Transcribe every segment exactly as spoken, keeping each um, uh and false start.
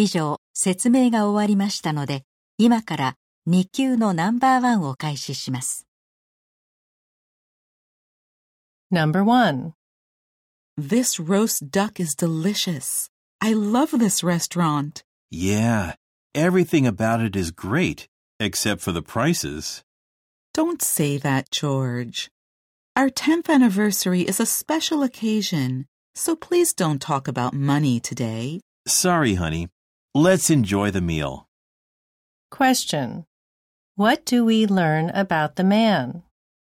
以上、説明が終わりましたので、今からに級のナンバーワンを開始します。 Number one. This roast duck is delicious. I love this restaurant. Yeah, everything about it is great, except for the prices. Don't say that, George. Our tenth anniversary is a special occasion, so please don't talk about money today. Sorry, honey. Let's enjoy the meal. Question. What do we learn about the man?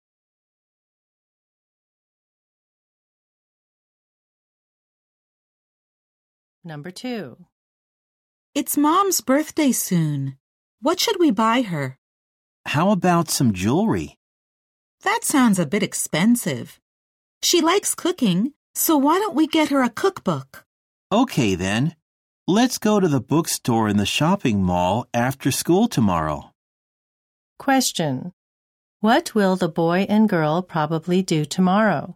Number two. It's Mom's birthday soon. What should we buy her? How about some jewelry? That sounds a bit expensive. She likes cooking, so why don't we get her a cookbook? Okay, then. Let's go to the bookstore in the shopping mall after school tomorrow. Question. What will the boy and girl probably do tomorrow?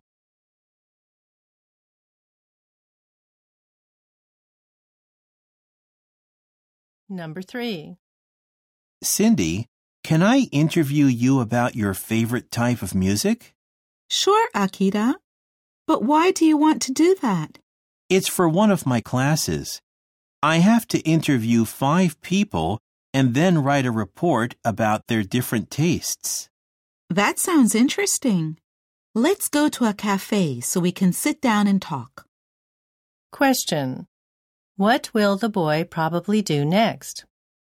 Number three. Cindy, can I interview you about your favorite type of music? Sure, Akira. But why do you want to do that? It's for one of my classes. I have to interview five people and then write a report about their different tastes. That sounds interesting. Let's go to a cafe so we can sit down and talk. Question. What will the boy probably do next?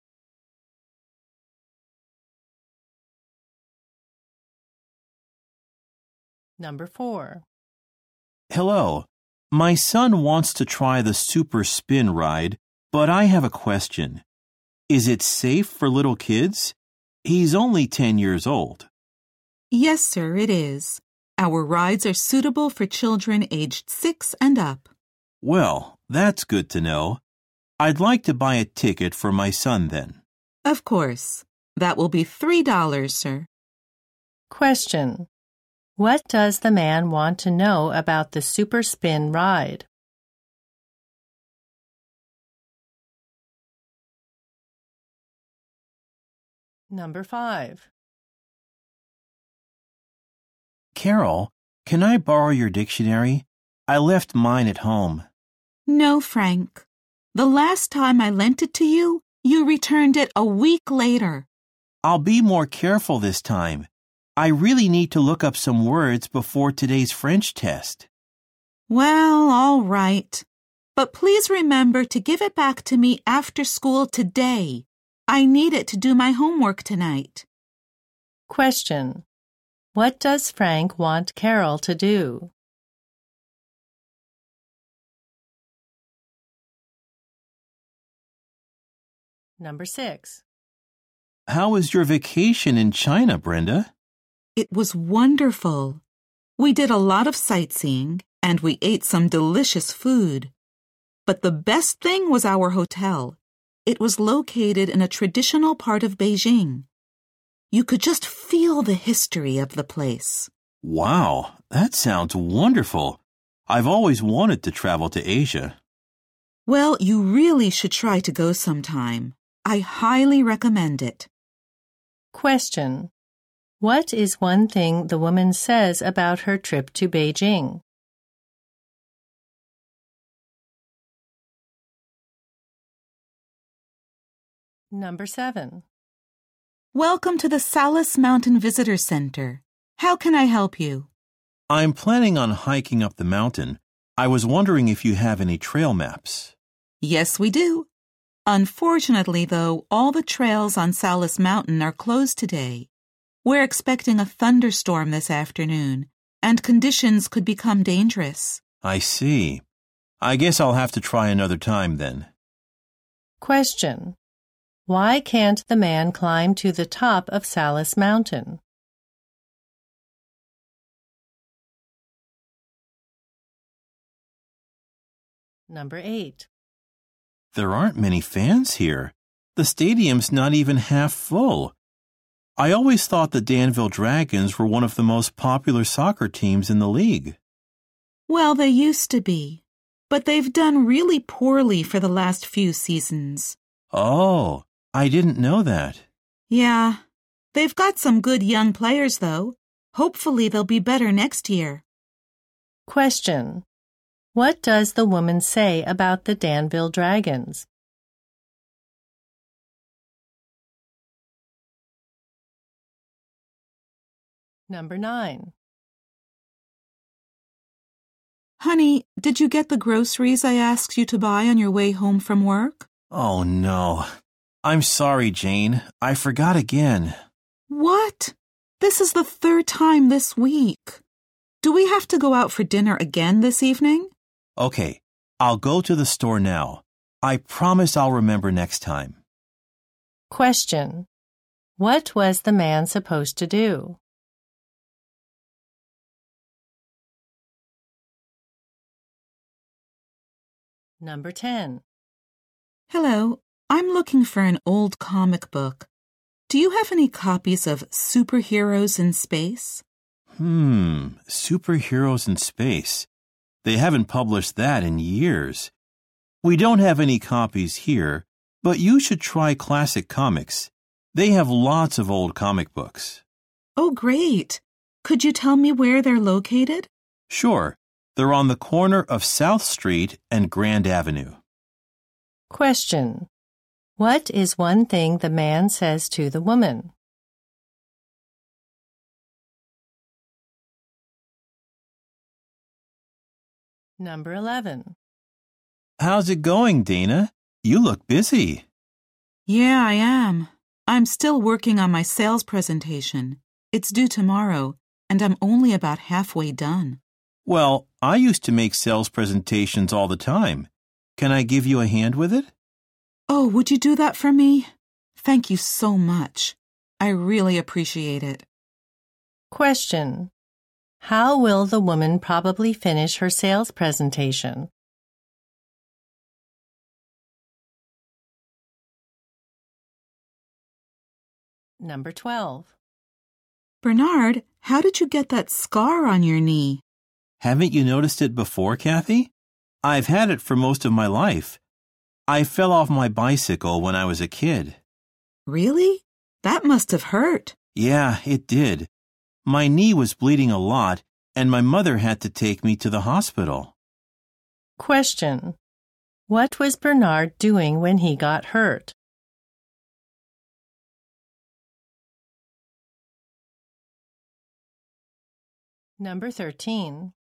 Number four. Hello. My son wants to try the super spin ride, but I have a question. Is it safe for little kids? He's only ten years old. Yes, sir, it is. Our rides are suitable for children aged six and up. Well, that's good to know. I'd like to buy a ticket for my son then. Of course. That will be three dollars, sir. Question. What does the man want to know about the super spin ride? Number five. Carol, can I borrow your dictionary? I left mine at home. No, Frank. The last time I lent it to you, you returned it a week later. I'll be more careful this time. I really need to look up some words before today's French test. Well, all right. But please remember to give it back to me after school today. I need it to do my homework tonight. Question. What does Frank want Carol to do? Number six. How was your vacation in China, Brenda? It was wonderful. We did a lot of sightseeing, and we ate some delicious food. But the best thing was our hotel. It was located in a traditional part of Beijing. You could just feel the history of the place. Wow, that sounds wonderful. I've always wanted to travel to Asia. Well, you really should try to go sometime. I highly recommend it. Question. What is one thing the woman says about her trip to Beijing? Number seven. Welcome to the Salis Mountain Visitor Center. How can I help you? I'm planning on hiking up the mountain. I was wondering if you have any trail maps. Yes, we do. Unfortunately, though, all the trails on Salis Mountain are closed today. We're expecting a thunderstorm this afternoon, and conditions could become dangerous. I see. I guess I'll have to try another time then. Question. Why can't the man climb to the top of Salis Mountain? Number eight. There aren't many fans here. The stadium's not even half full. I always thought the Danville Dragons were one of the most popular soccer teams in the league. Well, they used to be. but they've done really poorly for the last few seasons. Oh, I didn't know that. Yeah, they've got some good young players, though. Hopefully they'll be better next year. Question. What does the woman say about the Danville Dragons? Number nine. Honey, did you get the groceries I asked you to buy on your way home from work? Oh, no. I'm sorry, Jane. I forgot again. What? This is the third time this week. Do we have to go out for dinner again this evening? Okay, I'll go to the store now. I promise I'll remember next time. Question. What was the man supposed to do? Number ten. Hello, I'm looking for an old comic book. Do you have any copies of Superheroes in Space? Hmm, Superheroes in Space. They haven't published that in years. We don't have any copies here, but you should try Classic Comics. They have lots of old comic books. Oh, great. Could you tell me where they're located? Sure. They're on the corner of South Street and Grand Avenue. Question. What is one thing the man says to the woman? Number eleven. How's it going, Dana? You look busy. Yeah, I am. I'm still working on my sales presentation. It's due tomorrow, and I'm only about halfway done. Well, I used to make sales presentations all the time. Can I give you a hand with it? Oh, would you do that for me? Thank you so much. I really appreciate it. Question. How will the woman probably finish her sales presentation? Number twelve. Bernard, how did you get that scar on your knee? Haven't you noticed it before, Kathy? I've had it for most of my life. I fell off my bicycle when I was a kid. Really? That must have hurt. Yeah, it did. My knee was bleeding a lot, and my mother had to take me to the hospital. Question. What was Bernard doing when he got hurt? Number thirteen.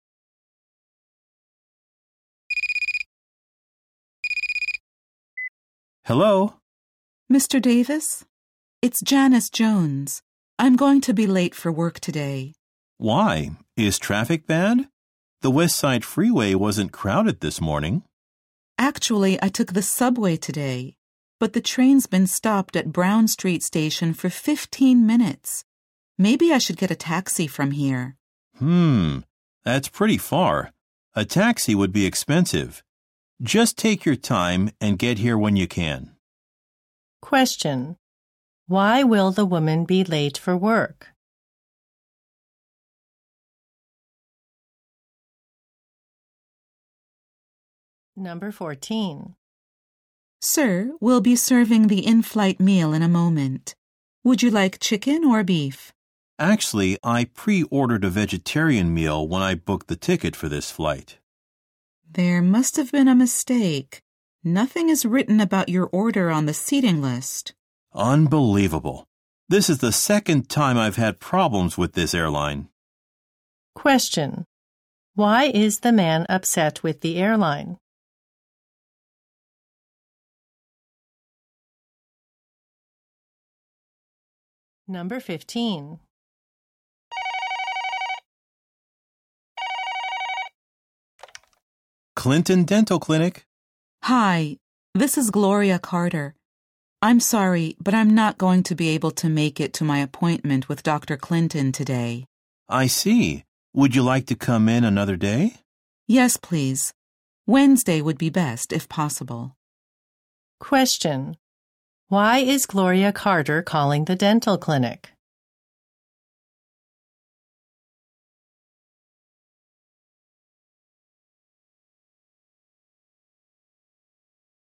Hello? Mister Davis? It's Janice Jones. I'm going to be late for work today. Why? Is traffic bad? The West Side Freeway wasn't crowded this morning. Actually, I took the subway today, but the train's been stopped at Brown Street Station for fifteen minutes. Maybe I should get a taxi from here. Hmm, that's pretty far. A taxi would be expensive. Just take your time and get here when you can. Question. Why will the woman be late for work? Number fourteen. Sir, we'll be serving the in-flight meal in a moment. Would you like chicken or beef? Actually, I pre-ordered a vegetarian meal when I booked the ticket for this flight. There must have been a mistake. Nothing is written about your order on the seating list. Unbelievable. This is the second time I've had problems with this airline. Question. Why is the man upset with the airline? Number fifteen. Clinton Dental Clinic. Hi, this is Gloria Carter. I'm sorry, but I'm not going to be able to make it to my appointment with Doctor Clinton today. I see. Would you like to come in another day? Yes, please. Wednesday would be best, if possible. Question. Why is Gloria Carter calling the dental clinic?